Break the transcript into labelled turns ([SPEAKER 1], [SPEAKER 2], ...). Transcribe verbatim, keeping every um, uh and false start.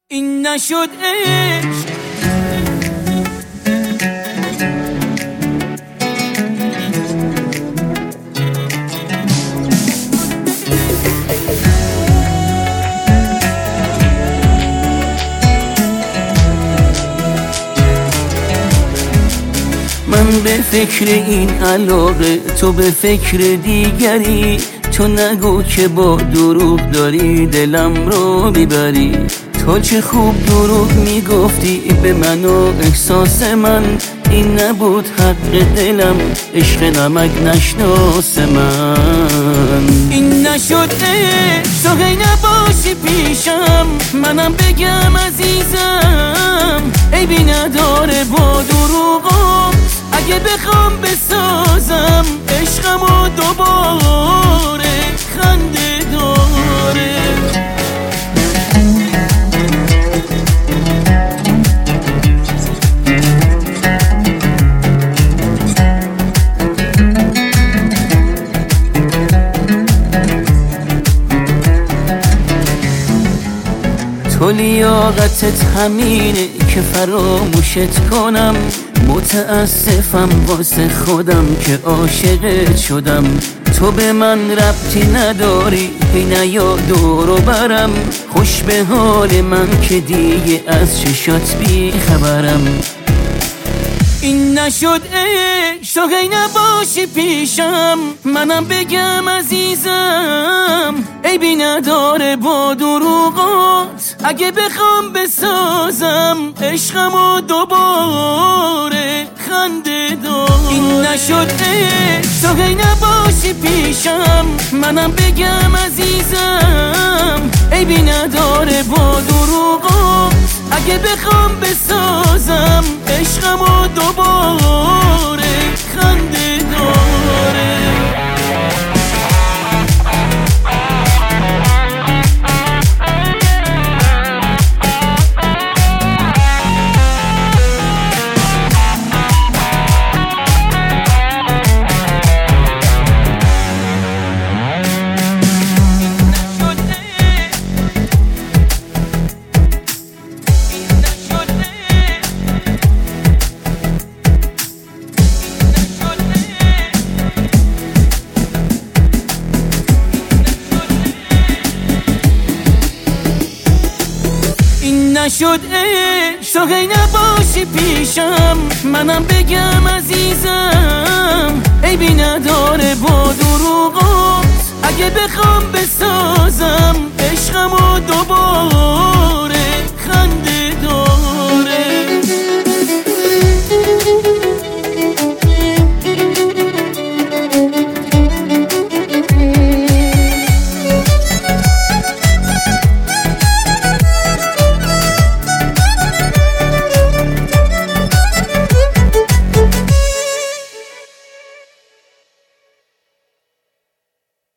[SPEAKER 1] این نشد عشق. من به فکر این علاقه، تو به فکر دیگری. تو نگو که با دروغ داری دلم رو میبری. تو چه خوب دروغ میگفتی به من و احساس من. این نبود حق دلم، عشق نمک نشناس من. این نشد عشق، تو هی نباشی پیشم. منم بگم عزیزم عیبی نداره با دروغم. اگه بخوام بسازم عشقمو دوباره خنده داره. تو لیاقتت همینه که فراموشت کنم. متاسفم واسه خودم که عاشقت شدم. تو به من ربطی نداری، هی نیا دورو برم. خوش به حال من که دیگه از چشات بی خبرم. این نشد عشق، تو هی نباشی پیشم. منم بگم عزیزم عیبی نداره با دروغات. اگه بخوام بسازم عشقمو دوباره خنده داره. این نشد عشق، تو هی نباشی پیشم. منم بگم عزیزم عیبی نداره با دروغات. اگه بخوام بسازم عشقمو دوباره خنده داره. نشد عشق، تو هی نباشی پیشم. منم بگم عزیزم عیبی نداره با دروغات. اگه بخوام بسازم عشقمو دوباره